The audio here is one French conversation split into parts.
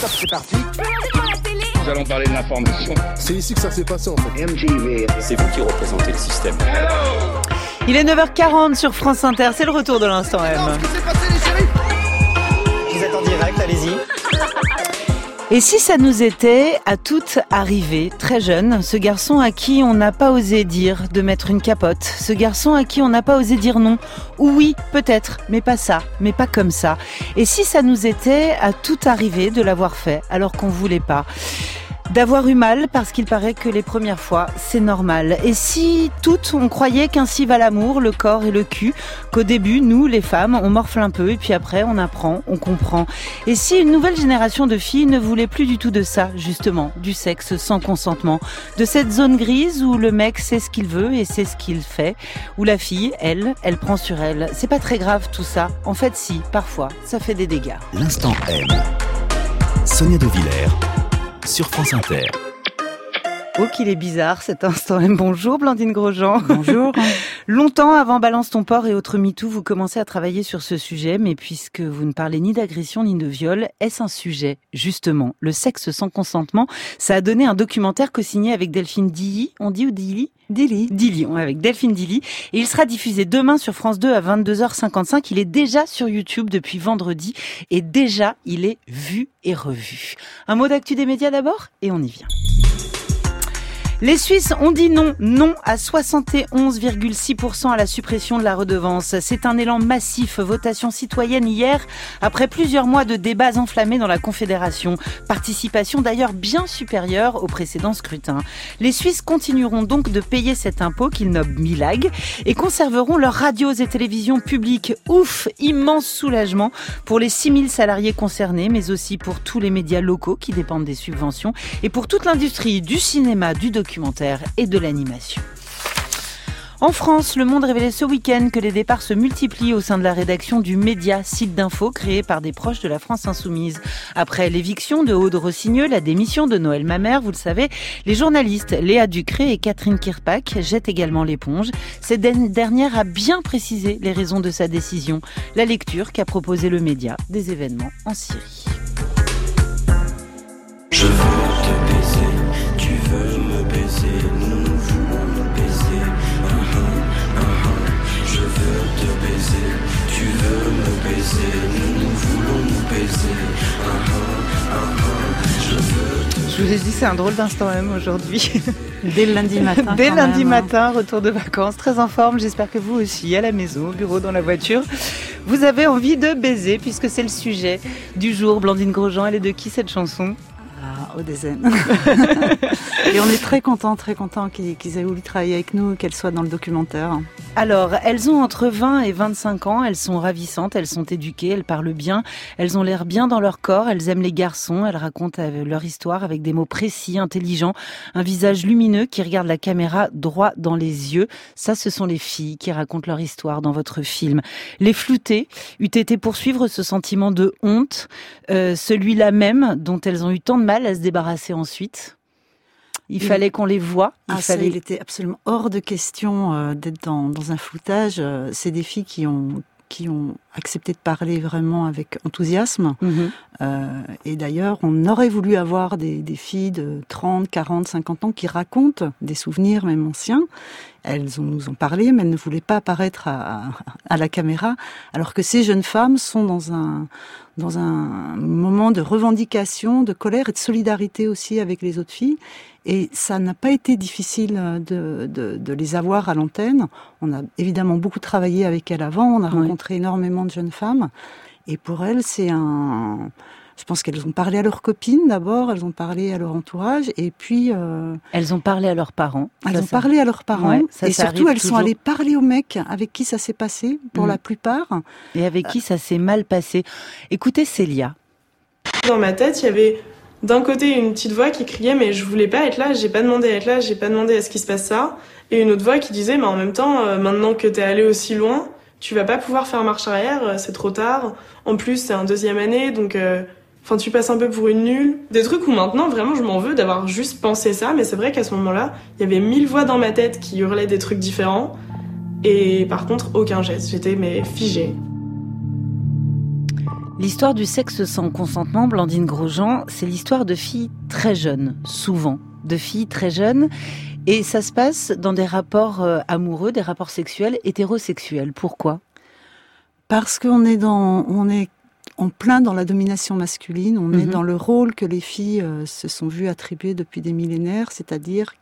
Stop, c'est parti. Nous allons parler de l'information. C'est ici que ça s'est passé en fait. MTV. C'est vous qui représentez le système. Hello. Il est 9h40 sur France Inter, c'est le retour de l'Instant M. Qu'est-ce qui s'est passé les chéris ? Vous êtes en direct, allez-y. Et si ça nous était à toutes arrivé, très jeune, ce garçon à qui on n'a pas osé dire de mettre une capote, ce garçon à qui on n'a pas osé dire non, ou oui, peut-être, mais pas ça, mais pas comme ça. Et si ça nous était à tout arrivé de l'avoir fait alors qu'on voulait pas ? D'avoir eu mal parce qu'il paraît que les premières fois, c'est normal. Et si toutes, on croyait qu'ainsi va l'amour, le corps et le cul, qu'au début, nous, les femmes, on morfle un peu et puis après, on apprend, on comprend. Et si une nouvelle génération de filles ne voulait plus du tout de ça, justement, du sexe sans consentement, de cette zone grise où le mec sait ce qu'il veut et sait ce qu'il fait, où la fille, elle prend sur elle. C'est pas très grave tout ça. En fait, si, parfois, ça fait des dégâts. L'Instant M. Sonia De Villers sur France Inter. Oh, qu'il est bizarre cet instant. Bonjour Blandine Grosjean. Bonjour. Longtemps avant Balance ton porc et autres MeToo, vous commencez à travailler sur ce sujet, mais puisque vous ne parlez ni d'agression ni de viol, est-ce un sujet, justement, le sexe sans consentement? Ça a donné un documentaire co-signé avec Delphine Dilly, on dit ou Dilly? Dilly, avec Delphine Dilly. Et il sera diffusé demain sur France 2 à 22h55. Il est déjà sur YouTube depuis vendredi et déjà il est vu et revu. Un mot d'actu des médias d'abord et on y vient. Les Suisses ont dit non à 71,6% à la suppression de la redevance. C'est un élan massif, votation citoyenne hier, après plusieurs mois de débats enflammés dans la Confédération. Participation d'ailleurs bien supérieure au précédent scrutin. Les Suisses continueront donc de payer cet impôt qu'ils nomment MILAG et conserveront leurs radios et télévisions publiques. Ouf, immense soulagement pour les 6000 salariés concernés, mais aussi pour tous les médias locaux qui dépendent des subventions et pour toute l'industrie du cinéma, du documentaire et de l'animation. En France, Le Monde révélait ce week-end que les départs se multiplient au sein de la rédaction du Média, site d'info créé par des proches de la France Insoumise. Après l'éviction de Aude Rossigneux, la démission de Noël Mamère, vous le savez, les journalistes Léa Ducré et Catherine Kirpak jettent également l'éponge. Cette dernière a bien précisé les raisons de sa décision. La lecture qu'a proposé le Média des événements en Syrie. Je veux te baiser, tu veux me baiser, nous voulons nous baiser. Je veux te baiser, tu veux me baiser, nous voulons nous baiser. Je veux te baiser. Je vous ai dit, c'est un drôle d'instant même aujourd'hui. Dès le lundi matin. Dès lundi matin, retour de vacances, très en forme. J'espère que vous aussi, à la maison, au bureau, dans la voiture, vous avez envie de baiser, puisque c'est le sujet du jour. Blandine Grosjean, elle est de qui cette chanson ? Odezen. Et on est très contents qu'ils aient voulu travailler avec nous, qu'elles soient dans le documentaire. Alors, elles ont entre 20 et 25 ans, elles sont ravissantes, elles sont éduquées, elles parlent bien, elles ont l'air bien dans leur corps, elles aiment les garçons, elles racontent leur histoire avec des mots précis, intelligents, un visage lumineux qui regarde la caméra droit dans les yeux. Ça, ce sont les filles qui racontent leur histoire dans votre film. Les flouter eût été poursuivre ce sentiment de honte, celui-là même dont elles ont eu tant de mal à se débarrasser ensuite. Il fallait qu'on les voie. Il était absolument hors de question d'être dans un floutage. C'est des filles qui ont accepté de parler vraiment avec enthousiasme. Et d'ailleurs, on aurait voulu avoir des filles de 30, 40, 50 ans qui racontent des souvenirs même anciens. Elles nous ont parlé, mais elles ne voulaient pas apparaître à la caméra, alors que ces jeunes femmes sont dans un moment de revendication, de colère et de solidarité aussi avec les autres filles. Et ça n'a pas été difficile de les avoir à l'antenne. On a évidemment beaucoup travaillé avec elles avant, on a rencontré énormément de jeunes femmes. Et pour elles, je pense qu'elles ont parlé à leurs copines d'abord, elles ont parlé à leur entourage, et puis... Elles ont parlé à leurs parents. Elles ont parlé à leurs parents, et surtout elles sont allées parler aux mecs avec qui ça s'est passé, pour la plupart. Et avec qui ça s'est mal passé. Écoutez Célia. Dans ma tête, il y avait d'un côté une petite voix qui criait « mais je voulais pas être là, j'ai pas demandé à être là, j'ai pas demandé à ce qu'il se passe ça », et une autre voix qui disait « mais en même temps, maintenant que t'es allé aussi loin, tu vas pas pouvoir faire marche arrière, c'est trop tard, en plus c'est en 2e année, donc... tu passes un peu pour une nulle. Des trucs où maintenant, vraiment, je m'en veux d'avoir juste pensé ça, mais c'est vrai qu'à ce moment-là, il y avait 1000 voix dans ma tête qui hurlaient des trucs différents, et par contre, aucun geste. J'étais, figée. L'histoire du sexe sans consentement, Blandine Grosjean, c'est l'histoire de filles très jeunes, souvent, de filles très jeunes. Et ça se passe dans des rapports amoureux, des rapports sexuels, hétérosexuels. Pourquoi ? Parce qu'on est en plein dans la domination masculine, on est dans le rôle que les filles se sont vues attribuer depuis des millénaires, c'est-à-dire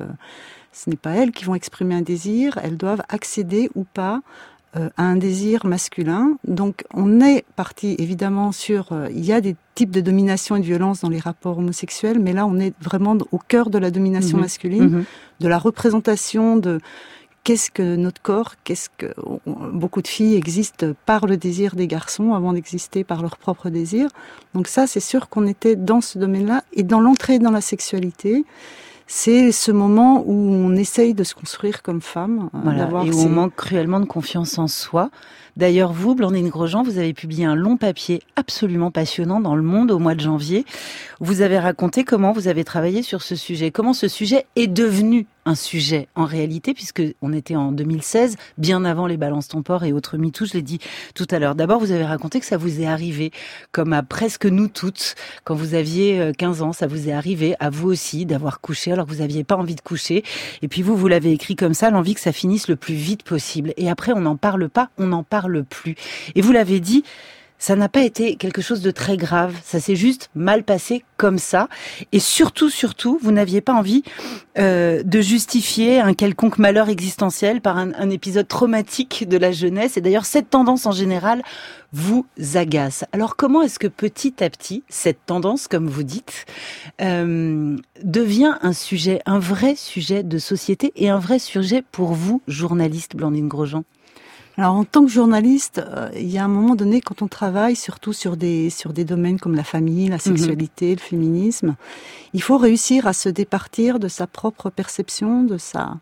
ce n'est pas elles qui vont exprimer un désir, elles doivent accéder ou pas à un désir masculin. Donc on est parti évidemment sur... il y a des types de domination et de violence dans les rapports homosexuels, mais là on est vraiment au cœur de la domination masculine, de la représentation de... Qu'est-ce que notre corps ? Beaucoup de filles existent par le désir des garçons avant d'exister par leur propre désir. Donc ça, c'est sûr qu'on était dans ce domaine-là. Et dans l'entrée dans la sexualité, c'est ce moment où on essaye de se construire comme femme. Voilà, et où on manque cruellement de confiance en soi. D'ailleurs, vous, Blandine Grosjean, vous avez publié un long papier absolument passionnant dans Le Monde au mois de janvier. Vous avez raconté comment vous avez travaillé sur ce sujet, comment ce sujet est devenu un sujet en réalité, puisque on était en 2016, bien avant les balances ton port et autres MeToo, je l'ai dit tout à l'heure. D'abord, vous avez raconté que ça vous est arrivé, comme à presque nous toutes, quand vous aviez 15 ans, ça vous est arrivé, à vous aussi, d'avoir couché alors que vous n'aviez pas envie de coucher. Et puis vous l'avez écrit comme ça, l'envie que ça finisse le plus vite possible. Et après, on n'en parle pas, on n'en parle plus. Et vous l'avez dit, ça n'a pas été quelque chose de très grave, ça s'est juste mal passé comme ça. Et surtout, vous n'aviez pas envie de justifier un quelconque malheur existentiel par un épisode traumatique de la jeunesse. Et d'ailleurs, cette tendance en général vous agace. Alors comment est-ce que petit à petit, cette tendance, comme vous dites, devient un sujet, un vrai sujet de société et un vrai sujet pour vous, journaliste Blandine Grosjean ? Alors, en tant que journaliste, il y a un moment donné, quand on travaille surtout sur des domaines comme la famille, la sexualité, le féminisme, il faut réussir à se départir de sa propre perception, de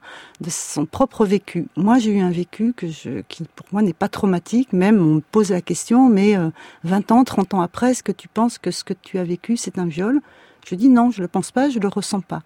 son propre vécu. Moi, j'ai eu un vécu qui pour moi n'est pas traumatique, même on me pose la question, mais 20 ans, 30 ans après, est-ce que tu penses que ce que tu as vécu, c'est un viol ? Je dis non, je le pense pas, je le ressens pas.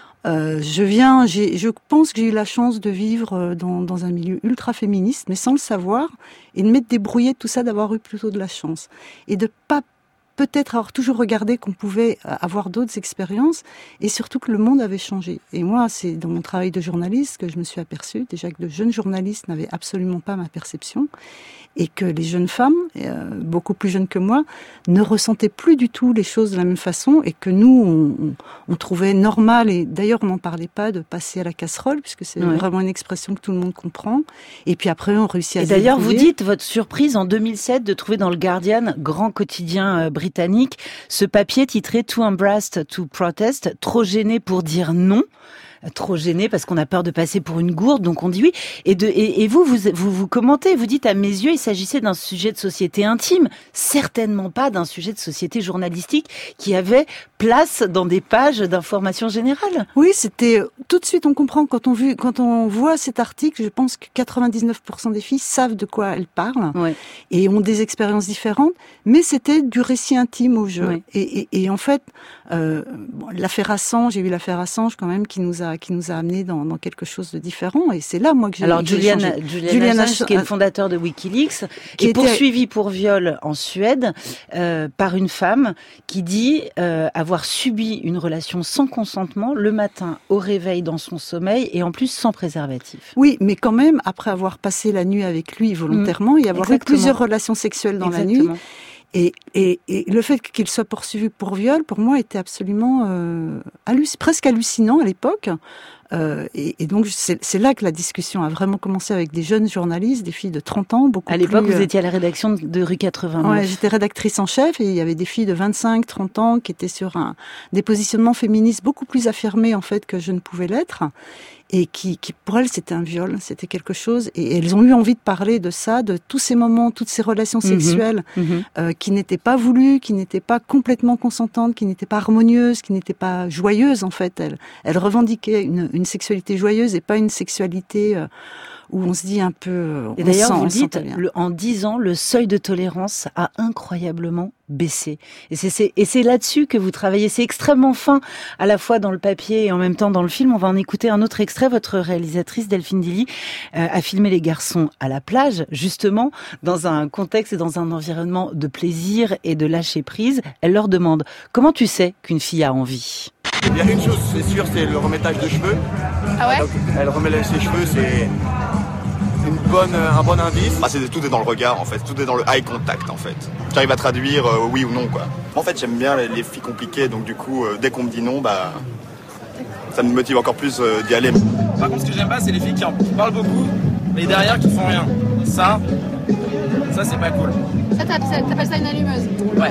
Je pense que j'ai eu la chance de vivre dans un milieu ultra féministe, mais sans le savoir, et de m'être débrouillée de tout ça, d'avoir eu plutôt de la chance. Et de pas peut-être avoir toujours regardé qu'on pouvait avoir d'autres expériences, et surtout que le monde avait changé. Et moi, c'est dans mon travail de journaliste que je me suis aperçue, déjà que de jeunes journalistes n'avaient absolument pas ma perception, et que les jeunes femmes, beaucoup plus jeunes que moi, ne ressentaient plus du tout les choses de la même façon, et que nous, on trouvait normal, et d'ailleurs on n'en parlait pas, de passer à la casserole, puisque c'est vraiment une expression que tout le monde comprend, et puis après on réussit à se d'ailleurs, débrouiller. vous dites votre surprise en 2007 de trouver dans le Guardian, grand quotidien britannique, ce papier titré « Too embarrassed to protest », trop gêné pour dire non. Trop gêné parce qu'on a peur de passer pour une gourde, donc on dit oui. Et vous commentez, vous dites à mes yeux, il s'agissait d'un sujet de société intime, certainement pas d'un sujet de société journalistique qui avait place dans des pages d'information générale. Oui, c'était tout de suite on comprend quand on voit cet article, je pense que 99% des filles savent de quoi elles parlent et ont des expériences différentes, mais c'était du récit intime au jeu. Et en fait, l'affaire Assange, j'ai eu l'affaire Assange quand même qui nous a amené dans quelque chose de différent, et c'est là moi que j'ai Julian Assange, qui est le fondateur de WikiLeaks, qui est poursuivi pour viol en Suède par une femme qui dit avoir subi une relation sans consentement le matin au réveil dans son sommeil et en plus sans préservatif. Oui, mais quand même après avoir passé la nuit avec lui volontairement et avoir eu plusieurs relations sexuelles dans la nuit. Et le fait qu'il soit poursuivi pour viol, pour moi, était absolument presque hallucinant à l'époque. Et donc, c'est là que la discussion a vraiment commencé avec des jeunes journalistes, des filles de 30 ans, beaucoup plus... À l'époque, vous étiez à la rédaction de Rue 89. Ouais, j'étais rédactrice en chef et il y avait des filles de 25, 30 ans qui étaient sur des positionnements féministes beaucoup plus affirmés, en fait, que je ne pouvais l'être. Et qui pour elles c'était un viol, c'était quelque chose, et elles ont eu envie de parler de ça, de tous ces moments, toutes ces relations sexuelles qui n'étaient pas voulues, qui n'étaient pas complètement consentantes, qui n'étaient pas harmonieuses, qui n'étaient pas joyeuses en fait. Elles revendiquaient une sexualité joyeuse et pas une sexualité où on se dit un peu... Et d'ailleurs, vous dites, en 10 ans, le seuil de tolérance a incroyablement baissé. Et c'est là-dessus que vous travaillez. C'est extrêmement fin, à la fois dans le papier et en même temps dans le film. On va en écouter un autre extrait. Votre réalisatrice, Delphine Dilly, a filmé les garçons à la plage, justement, dans un contexte et dans un environnement de plaisir et de lâcher prise. Elle leur demande, comment tu sais qu'une fille a envie ? Il y a une chose, c'est sûr, c'est le remettage de cheveux. Ah ouais ? Donc, elle remet ses cheveux, c'est un bon indice. Tout est dans le regard, en fait. Tout est dans le eye contact, en fait. J'arrive à traduire oui ou non, quoi. En fait, j'aime bien les filles compliquées, donc du coup, dès qu'on me dit non, ça me motive encore plus d'y aller. Par contre, ce que j'aime pas, c'est les filles qui en parlent beaucoup, mais derrière qui font rien. Ça c'est pas cool. Ça, t'appelles ça une allumeuse ? Ouais.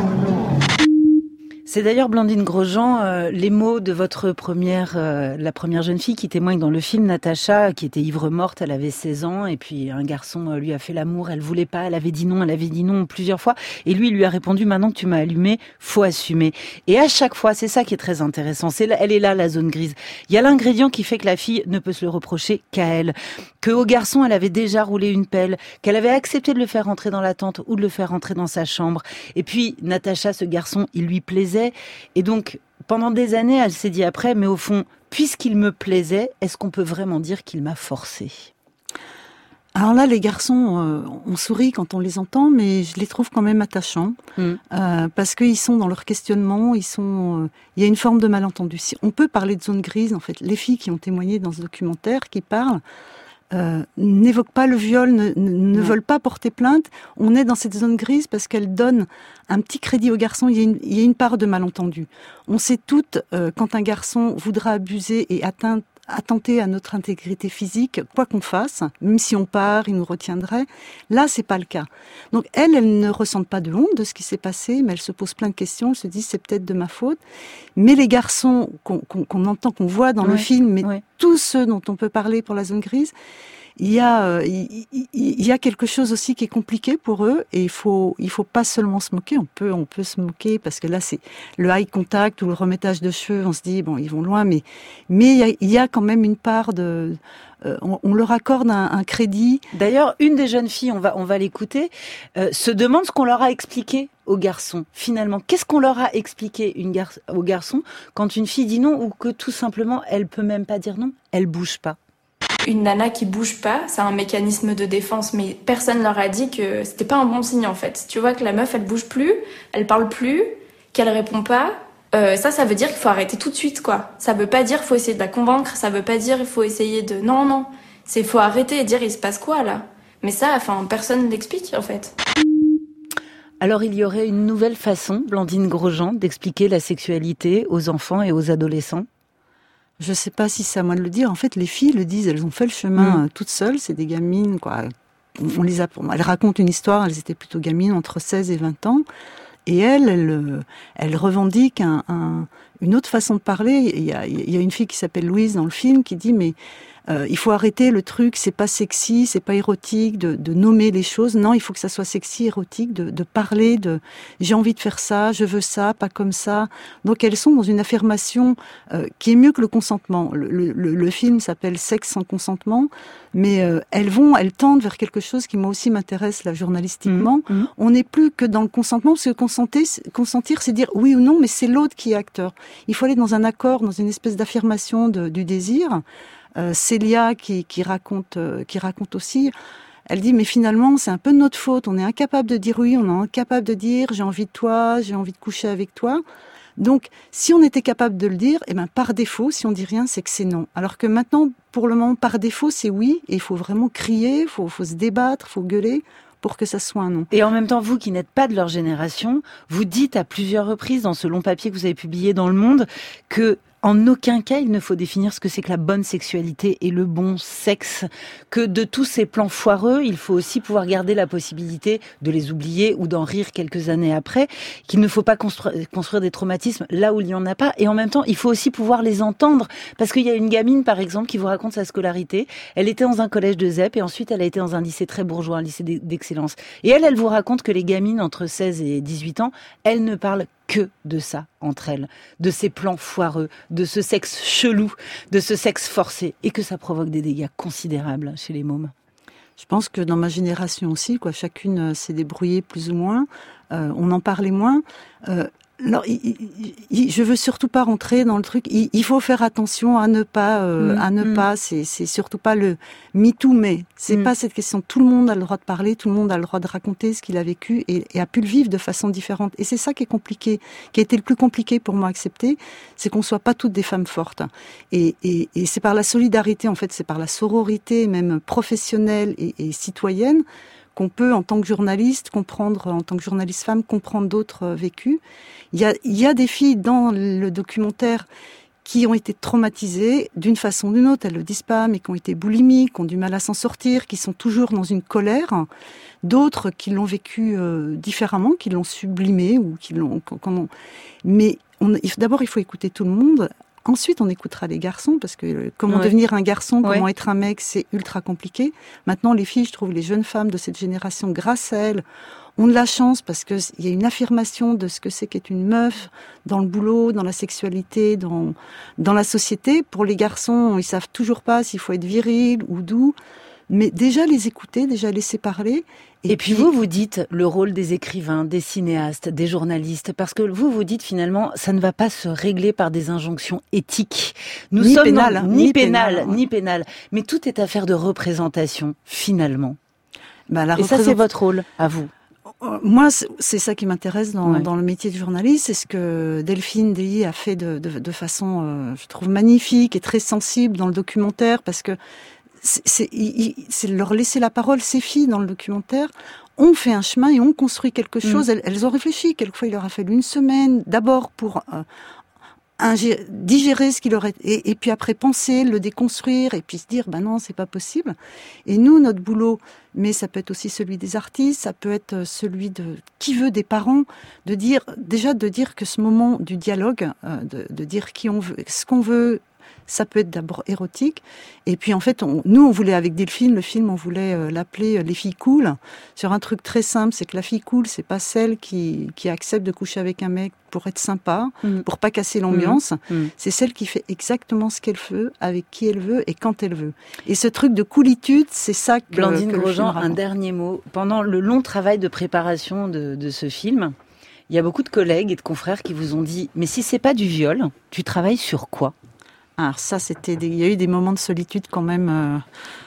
C'est d'ailleurs, Blandine Grosjean, les mots de votre la première jeune fille qui témoigne dans le film, Natacha, qui était ivre morte, elle avait 16 ans, et puis un garçon lui a fait l'amour, elle voulait pas, elle avait dit non plusieurs fois, et lui, il lui a répondu, maintenant que tu m'as allumé, faut assumer. Et à chaque fois, c'est ça qui est très intéressant, elle est là, la zone grise. Il y a l'ingrédient qui fait que la fille ne peut se le reprocher qu'à elle, que au garçon, elle avait déjà roulé une pelle, qu'elle avait accepté de le faire rentrer dans la tente ou de le faire rentrer dans sa chambre. Et puis, Natacha, ce garçon, il lui plaisait. Et donc, pendant des années, elle s'est dit après, mais au fond, puisqu'il me plaisait, est-ce qu'on peut vraiment dire qu'il m'a forcée ? Alors là, les garçons, on sourit quand on les entend, mais je les trouve quand même attachants, parce qu'ils sont dans leur questionnement, il y a une forme de malentendu. On peut parler de zone grise, en fait. Les filles qui ont témoigné dans ce documentaire, qui parlent, n'évoquent pas le viol, ne veulent pas porter plainte. On est dans cette zone grise parce qu'elle donne un petit crédit aux garçons. Il y a une part de malentendu. On sait toutes, quand un garçon voudra abuser et attenter à notre intégrité physique, quoi qu'on fasse, même si on part, il nous retiendrait. Là, c'est pas le cas. Donc, elles ne ressentent pas de honte de ce qui s'est passé, mais elles se posent plein de questions, elles se disent c'est peut-être de ma faute. Mais les garçons qu'on entend, qu'on voit dans le film, mais tous ceux dont on peut parler pour la zone grise, il y a quelque chose aussi qui est compliqué pour eux, et il faut pas seulement se moquer. On peut se moquer parce que là c'est le eye contact ou le remettage de cheveux. On se dit bon, ils vont loin, mais il y a quand même une part de on leur accorde un crédit. D'ailleurs, une des jeunes filles, on va l'écouter, se demande ce qu'on leur a expliqué aux garçons. Finalement, qu'est-ce qu'on leur a expliqué aux garçons quand une fille dit non, ou que tout simplement elle peut même pas dire non, elle bouge pas. Une nana qui bouge pas, c'est un mécanisme de défense, mais personne leur a dit que c'était pas un bon signe en fait. Tu vois que la meuf elle bouge plus, elle parle plus, qu'elle répond pas, ça veut dire qu'il faut arrêter tout de suite quoi. Ça veut pas dire qu'il faut essayer de la convaincre, ça veut pas dire il faut essayer de... Non, faut arrêter et dire il se passe quoi là. Mais ça, personne l'explique en fait. Alors il y aurait une nouvelle façon, Blandine Grosjean, d'expliquer la sexualité aux enfants et aux adolescents ? Je sais pas si c'est à moi de le dire. En fait, les filles le disent. Elles ont fait le chemin toutes seules. C'est des gamines, quoi. Elles racontent une histoire. Elles étaient plutôt gamines, entre 16 et 20 ans. Et elles revendiquent une autre façon de parler. Il y a une fille qui s'appelle Louise dans le film qui dit mais il faut arrêter le truc, c'est pas sexy, c'est pas érotique de nommer les choses. Non, il faut que ça soit sexy, érotique, de parler de j'ai envie de faire ça, je veux ça, pas comme ça. Donc elles sont dans une affirmation qui est mieux que le consentement. Le film s'appelle Sexe sans consentement, mais elles tendent vers quelque chose qui moi aussi m'intéresse là journalistiquement. On n'est plus que dans le consentement, parce que consentir, c'est dire oui ou non, mais c'est l'autre qui est acteur. Il faut aller dans un accord, dans une espèce d'affirmation du désir. Célia qui raconte aussi, elle dit mais finalement c'est un peu de notre faute, on est incapable de dire oui, on est incapable de dire j'ai envie de toi, j'ai envie de coucher avec toi. Donc si on était capable de le dire, par défaut, si on dit rien, c'est que c'est non. Alors que maintenant, pour le moment, par défaut, c'est oui, et il faut vraiment crier, faut se débattre, faut gueuler pour que ça soit un non. Et en même temps, vous qui n'êtes pas de leur génération, vous dites à plusieurs reprises dans ce long papier que vous avez publié dans Le Monde que en aucun cas, il ne faut définir ce que c'est que la bonne sexualité et le bon sexe. Que de tous ces plans foireux, il faut aussi pouvoir garder la possibilité de les oublier ou d'en rire quelques années après. Qu'il ne faut pas construire des traumatismes là où il n'y en a pas. Et en même temps, il faut aussi pouvoir les entendre. Parce qu'il y a une gamine, par exemple, qui vous raconte sa scolarité. Elle était dans un collège de ZEP et ensuite elle a été dans un lycée très bourgeois, un lycée d'excellence. Et elle vous raconte que les gamines entre 16 et 18 ans, elles ne parlent que de ça entre elles, de ces plans foireux, de ce sexe chelou, de ce sexe forcé, et que ça provoque des dégâts considérables chez les mômes. Je pense que dans ma génération aussi, quoi, chacune s'est débrouillée plus ou moins. On en parlait moins. Alors, je veux surtout pas rentrer dans le truc. Il faut faire attention à ne pas. C'est surtout pas le MeToo, mais c'est pas cette question. Tout le monde a le droit de parler, tout le monde a le droit de raconter ce qu'il a vécu et a pu le vivre de façon différente. Et c'est ça qui est compliqué, qui a été le plus compliqué pour moi à accepter, c'est qu'on soit pas toutes des femmes fortes. Et c'est par la solidarité, en fait, c'est par la sororité, même professionnelle et citoyenne, qu'on peut, en tant que journaliste, comprendre, en tant que journaliste femme, comprendre d'autres vécus. Il y a des filles dans le documentaire qui ont été traumatisées d'une façon ou d'une autre, elles le disent pas, mais qui ont été boulimiques, qui ont du mal à s'en sortir, qui sont toujours dans une colère. D'autres qui l'ont vécu différemment, qui l'ont sublimé ou qui l'ont... Mais d'abord, il faut écouter tout le monde. Ensuite, on écoutera les garçons, parce que comment devenir un garçon, comment être un mec, c'est ultra compliqué. Maintenant, les filles, je trouve, les jeunes femmes de cette génération, grâce à elles, ont de la chance, parce qu'il y a une affirmation de ce que c'est qu'être une meuf, dans le boulot, dans la sexualité, dans la société. Pour les garçons, ils savent toujours pas s'il faut être viril ou doux. Mais déjà les écouter, déjà laisser parler. Et puis vous dites le rôle des écrivains, des cinéastes, des journalistes, parce que vous dites finalement, ça ne va pas se régler par des injonctions éthiques. Ni pénales. Mais tout est affaire de représentation, finalement. Et ça, c'est votre rôle, à vous. Moi, c'est ça qui m'intéresse dans le métier de journaliste. C'est ce que Delphine Dely a fait de façon, je trouve, magnifique et très sensible dans le documentaire, parce que c'est leur laisser la parole. Ces filles, dans le documentaire, ont fait un chemin et ont construit quelque chose. Elles ont réfléchi. Quelquefois, il leur a fallu une semaine, d'abord pour digérer ce qu'il leur est, et puis après penser, le déconstruire, et puis se dire, non, c'est pas possible. Et nous, notre boulot, mais ça peut être aussi celui des artistes, ça peut être celui de qui veut, des parents, de dire que ce moment du dialogue, de dire qui on veut, ce qu'on veut, ça peut être d'abord érotique. Et puis en fait, on voulait avec Delphine, le film, on voulait l'appeler Les filles cool, sur un truc très simple, c'est que la fille cool, c'est pas celle qui accepte de coucher avec un mec pour être sympa, pour pas casser l'ambiance. C'est celle qui fait exactement ce qu'elle veut, avec qui elle veut et quand elle veut. Et ce truc de coolitude, c'est ça que Blandine que Grosjean, un dernier mot. Pendant le long travail de préparation de ce film, il y a beaucoup de collègues et de confrères qui vous ont dit « Mais si c'est pas du viol, tu travailles sur quoi ?» Alors ça, il y a eu des moments de solitude quand même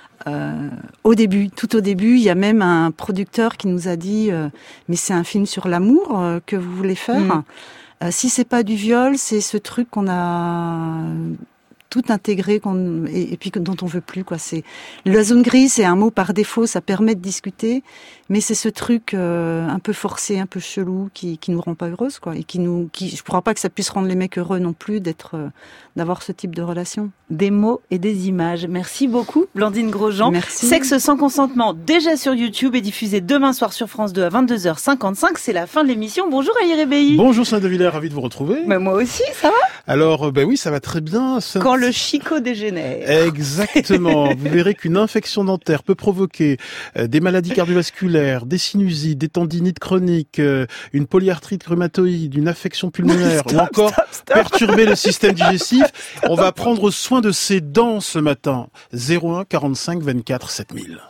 au début. Tout au début, il y a même un producteur qui nous a dit mais c'est un film sur l'amour que vous voulez faire. Si c'est pas du viol, c'est ce truc qu'on a tout intégré et puis dont on veut plus, quoi. C'est la zone grise, c'est un mot par défaut, ça permet de discuter, mais c'est ce truc un peu forcé, un peu chelou qui nous rend pas heureuses, quoi, et je crois pas que ça puisse rendre les mecs heureux non plus d'avoir ce type de relation. Des mots et des images. Merci beaucoup, Blandine Grosjean. Merci. Sexe sans consentement, déjà sur YouTube et diffusé demain soir sur France 2 à 22h55. C'est la fin de l'émission. Bonjour Ali Rebéi. Bonjour Sonia de Villers, ravi de vous retrouver. Moi aussi, ça va? Alors, oui, ça va très bien. Quand le chicot dégénère. Exactement. Vous verrez qu'une infection dentaire peut provoquer des maladies cardiovasculaires, des sinusites, des tendinites chroniques, une polyarthrite rhumatoïde, une affection pulmonaire ou encore perturber le système digestif. On va prendre soin de ses dents ce matin. 01 45 24 7000.